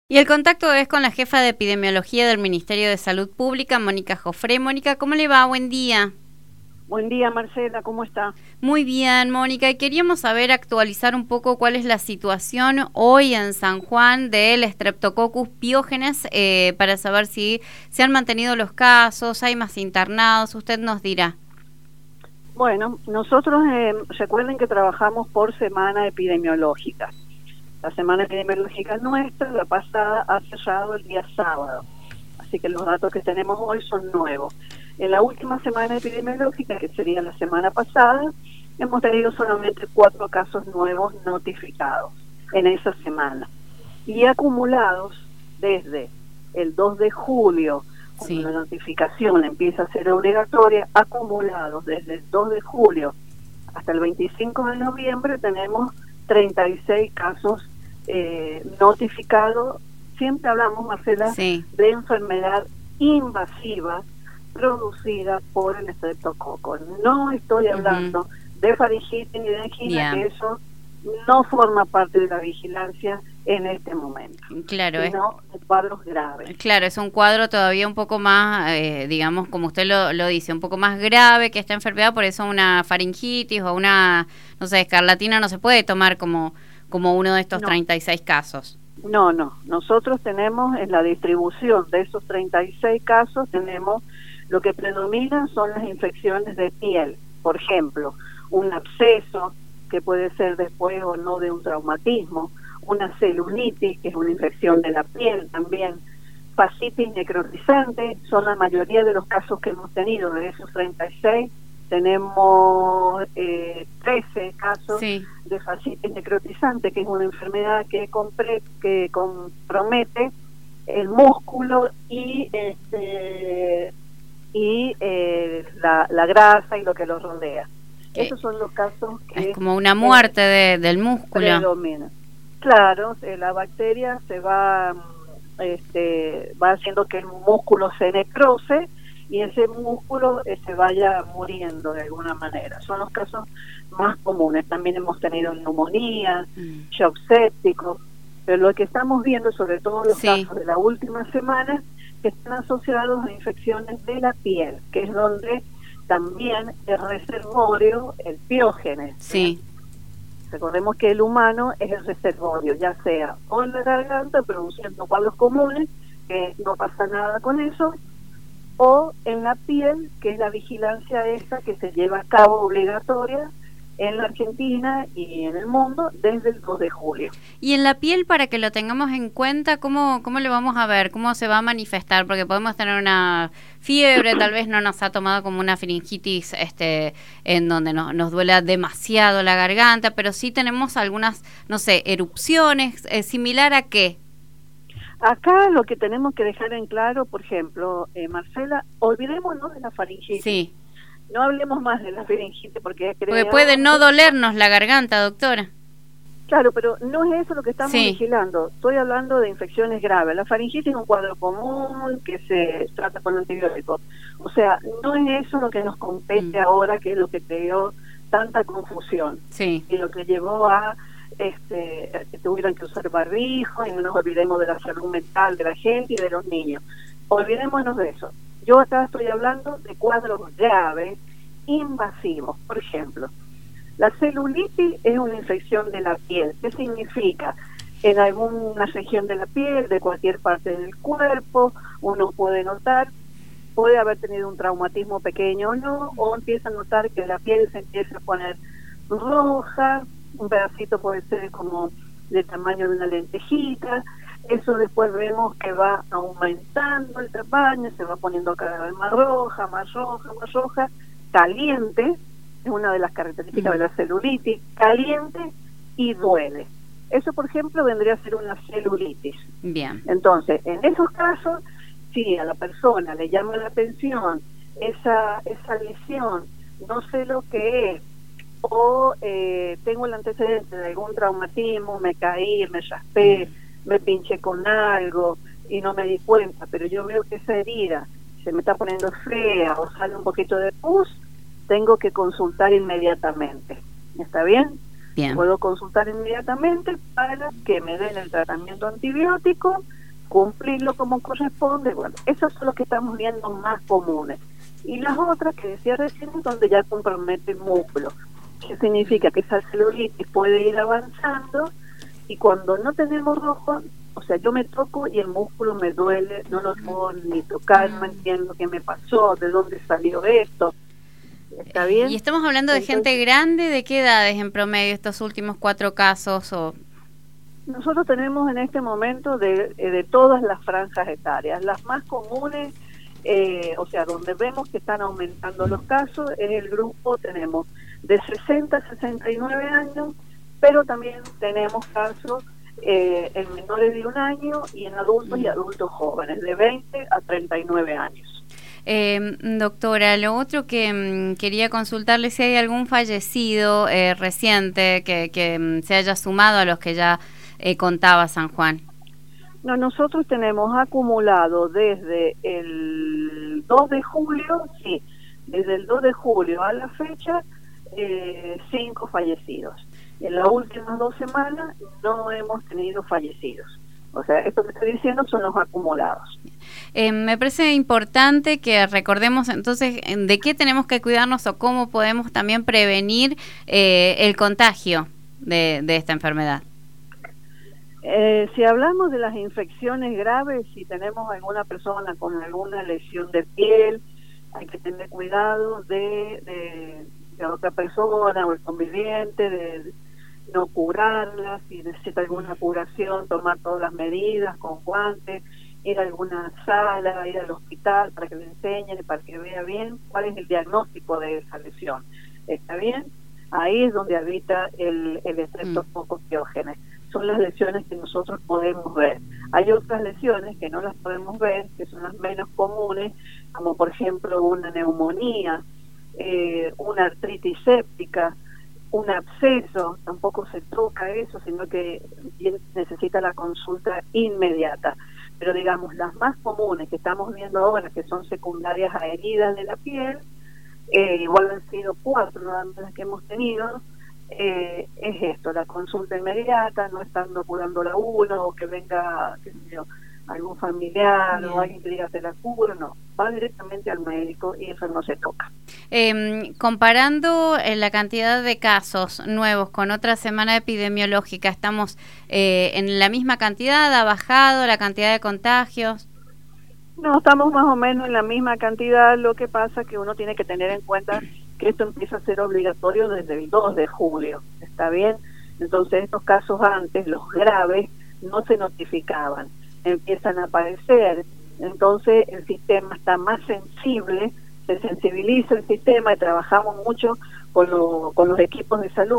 Y el contacto es con la jefa de epidemiología del Ministerio de Salud Pública, Mónica Jofré. Mónica, ¿cómo le va? Buen día. Buen día, Marcela, ¿cómo está? Muy bien, Mónica, y queríamos saber, actualizar un poco cuál es la situación hoy en San Juan del Streptococcus pyogenes, para saber si se han mantenido los casos, hay más internados, usted nos dirá. Bueno, nosotros recuerden que trabajamos por semana epidemiológica. La semana epidemiológica nuestra, la pasada, ha cerrado el día sábado. Así que los datos que tenemos hoy son nuevos. En la última semana epidemiológica, que sería la semana pasada, hemos tenido solamente 4 casos nuevos notificados en esa semana. Y acumulados desde el 2 de julio, cuando la notificación empieza a ser obligatoria, acumulados desde el 2 de julio hasta el 25 de noviembre, tenemos 36 casos notificados. Siempre hablamos, Marcela, de enfermedad invasiva producida por el estreptococo. No estoy hablando de faringitis ni de angina, que eso no forma parte de la vigilancia en este momento. Claro, sino de cuadros graves. Claro, es un cuadro todavía un poco más, digamos, como usted lo dice, un poco más grave que esta enfermedad, por eso una faringitis o una, no sé, escarlatina no se puede tomar como uno de estos 36 casos. No, nosotros tenemos en la distribución de esos 36 casos, tenemos lo que predomina son las infecciones de piel, por ejemplo, un absceso que puede ser después o no de un traumatismo, una celulitis, que es una infección de la piel también, fascitis necrotizante, son la mayoría de los casos que hemos tenido. De esos 36, tenemos 13 casos de fascitis necrotizante, que es una enfermedad que compromete el músculo y la grasa y lo que lo rodea. Esos son los casos que... Es como una muerte del músculo. Predomina. Claro, la bacteria se va haciendo que el músculo se necrose y ese músculo se vaya muriendo de alguna manera. Son los casos más comunes. También hemos tenido neumonía, shock séptico, pero lo que estamos viendo, sobre todo los casos de la última semana, que están asociados a infecciones de la piel, que es donde también el reservorio, el piógenes. Recordemos que el humano es el reservorio, ya sea o en la garganta, produciendo cuadros comunes, que no pasa nada con eso, o en la piel, que es la vigilancia esta que se lleva a cabo obligatoria en la Argentina y en el mundo desde el 2 de julio. Y en la piel, para que lo tengamos en cuenta, ¿cómo lo vamos a ver? ¿Cómo se va a manifestar? Porque podemos tener una fiebre, tal vez no nos ha tomado como una faringitis en donde nos duela demasiado la garganta, pero sí tenemos algunas, no sé, erupciones, ¿similar a qué? Acá lo que tenemos que dejar en claro, por ejemplo, Marcela, olvidémonos de la faringitis. No hablemos más de la faringitis porque puede no dolernos la garganta, doctora. Claro, pero no es eso lo que estamos vigilando. Estoy hablando de infecciones graves. La faringitis es un cuadro común que se trata con antibióticos. O sea, no es eso lo que nos compete ahora, que es lo que creó tanta confusión y lo que llevó a que tuvieran que usar barbijo, y no nos olvidemos de la salud mental de la gente y de los niños. Olvidémonos de eso. Yo acá estoy hablando de cuadros graves, invasivos. Por ejemplo, la celulitis es una infección de la piel. ¿Qué significa? En alguna región de la piel, de cualquier parte del cuerpo, uno puede notar, puede haber tenido un traumatismo pequeño o no, o empieza a notar que la piel se empieza a poner roja, un pedacito puede ser como del tamaño de una lentejita. Eso después vemos que va aumentando el tamaño, se va poniendo cada vez más roja, caliente, es una de las características de la celulitis, caliente y duele. Eso, por ejemplo, vendría a ser una celulitis. Bien. Entonces, en esos casos, si a la persona le llama la atención esa lesión, no sé lo que es, o tengo el antecedente de algún traumatismo, me caí, me raspé, me pinché con algo y no me di cuenta, pero yo veo que esa herida se me está poniendo fea o sale un poquito de pus, tengo que consultar inmediatamente. ¿Está bien? Bien. Puedo consultar inmediatamente para que me den el tratamiento antibiótico, cumplirlo como corresponde. Bueno, esos son los que estamos viendo más comunes. Y las otras que decía recién, donde ya compromete el músculo, que significa que esa celulitis puede ir avanzando, y cuando no tenemos rojo, o sea, yo me toco y el músculo me duele, no lo puedo ni tocar, no entiendo qué me pasó, de dónde salió esto. ¿Está bien? Y estamos hablando de gente grande, ¿de qué edades en promedio estos últimos 4 casos? Nosotros tenemos en este momento de todas las franjas etarias. Las más comunes, o sea, donde vemos que están aumentando los casos, es el grupo, tenemos de 60 a 69 años, pero también tenemos casos en menores de 1 año y en adultos y adultos jóvenes, de 20 a 39 años. Doctora, lo otro que quería consultarle, si hay algún fallecido reciente que se haya sumado a los que ya contaba San Juan. No, nosotros tenemos acumulado desde el 2 de julio, sí, desde el 2 de julio a la fecha, 5 fallecidos. En las últimas 2 semanas no hemos tenido fallecidos. O sea, esto que estoy diciendo son los acumulados. Me parece importante que recordemos entonces de qué tenemos que cuidarnos o cómo podemos también prevenir el contagio de esta enfermedad. Si hablamos de las infecciones graves, si tenemos alguna persona con alguna lesión de piel, hay que tener cuidado de otra persona o el conviviente, de no curarla, si necesita alguna curación, tomar todas las medidas con guantes, ir a alguna sala, ir al hospital para que le enseñen y para que vea bien cuál es el diagnóstico de esa lesión. ¿Está bien? Ahí es donde habita el estreptococcus pyogenes. Son las lesiones que nosotros podemos ver. Hay otras lesiones que no las podemos ver, que son las menos comunes, como por ejemplo una neumonía, una artritis séptica, un absceso, tampoco se toca eso, sino que necesita la consulta inmediata. Pero digamos, las más comunes que estamos viendo ahora, que son secundarias a heridas de la piel, igual han sido 4 nada más las que hemos tenido, es esto, la consulta inmediata, no estando curándola uno, o que venga, qué sé yo, algún familiar o alguien que diga se la cura, no, va directamente al médico y eso no se toca. Comparando la cantidad de casos nuevos con otra semana epidemiológica, ¿estamos en la misma cantidad? ¿Ha bajado la cantidad de contagios? No, estamos más o menos en la misma cantidad, lo que pasa es que uno tiene que tener en cuenta que esto empieza a ser obligatorio desde el 2 de julio, ¿está bien? Entonces estos casos antes, los graves, no se notificaban, empiezan a aparecer, entonces el sistema está más sensible, se sensibiliza el sistema y trabajamos mucho con los equipos de salud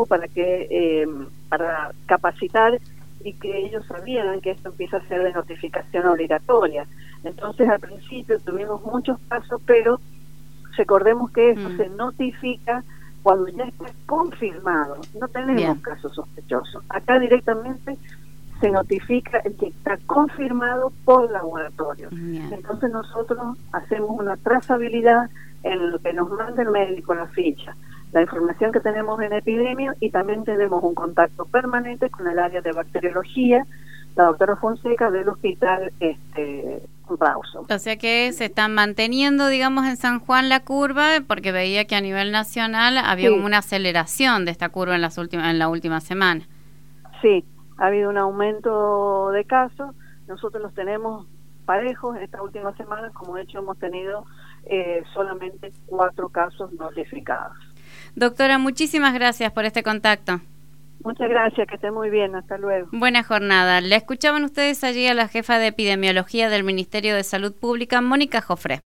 para capacitar y que ellos sabieran que esto empieza a ser de notificación obligatoria. Entonces al principio tuvimos muchos casos, pero recordemos que eso se notifica cuando ya está confirmado. No tenemos casos sospechosos. Acá directamente se notifica el que está confirmado por laboratorio. Entonces nosotros hacemos una trazabilidad en lo que nos manda el médico, la ficha, la información que tenemos en epidemia, y también tenemos un contacto permanente con el área de bacteriología, la doctora Fonseca del hospital Rawson. O sea que se está manteniendo, digamos, en San Juan la curva, porque veía que a nivel nacional había como una aceleración de esta curva en la última semana. Sí, ha habido un aumento de casos, nosotros los tenemos parejos en esta última semana, como de hecho hemos tenido solamente 4 casos notificados. Doctora, muchísimas gracias por este contacto. Muchas gracias, que esté muy bien, hasta luego. Buena jornada. La escuchaban ustedes allí a la jefa de epidemiología del Ministerio de Salud Pública, Mónica Jofré.